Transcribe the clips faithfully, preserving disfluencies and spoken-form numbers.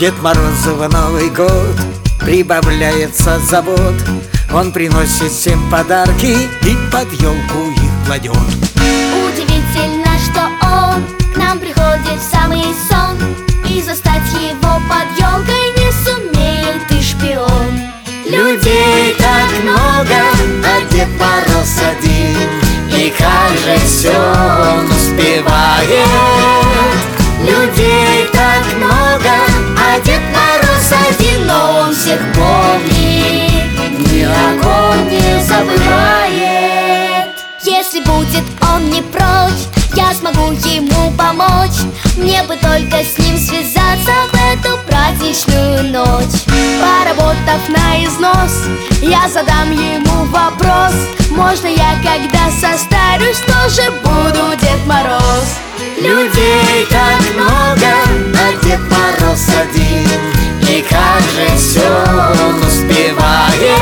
Дед Морозу в Новый год прибавляется забот. Он приносит всем подарки и под елку их кладет. Удивительно, что он к нам приходит в самый сон, и застать его под елкой не сумеет и шпион. Людей так много, а Дед Мороз один, и как же все он успевает. Людей так много, а Дед Мороз один, но он всех помнит, ни о ком не забывает. Если будет он не прочь, я смогу ему помочь. Мне бы только с ним связаться в эту праздничную ночь. Поработав на износ, я задам ему вопрос: можно я, когда состарюсь, тоже буду Дед Мороз? Людей так много, а Дед Мороз один, и как же все он успевает.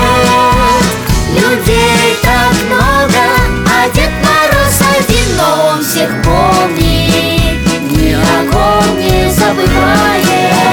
Людей так много, а Дед Мороз один, но он всех помнит, ни о ком не забывает.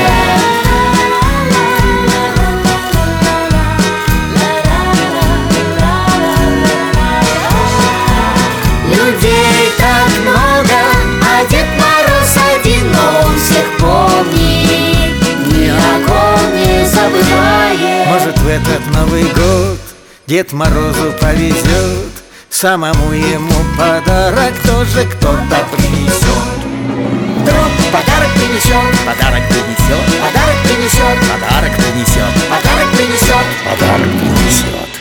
Людей так много, а Дед Мороз один, но он всех помнит, ни о ком не забывает. Может, в этот Новый год Дед Морозу повезет, самому ему подарок тоже кто-то принесет. Вдруг подарок принесет, подарок принесет, подарок принесет, подарок принесет, подарок принесет, подарок принесет.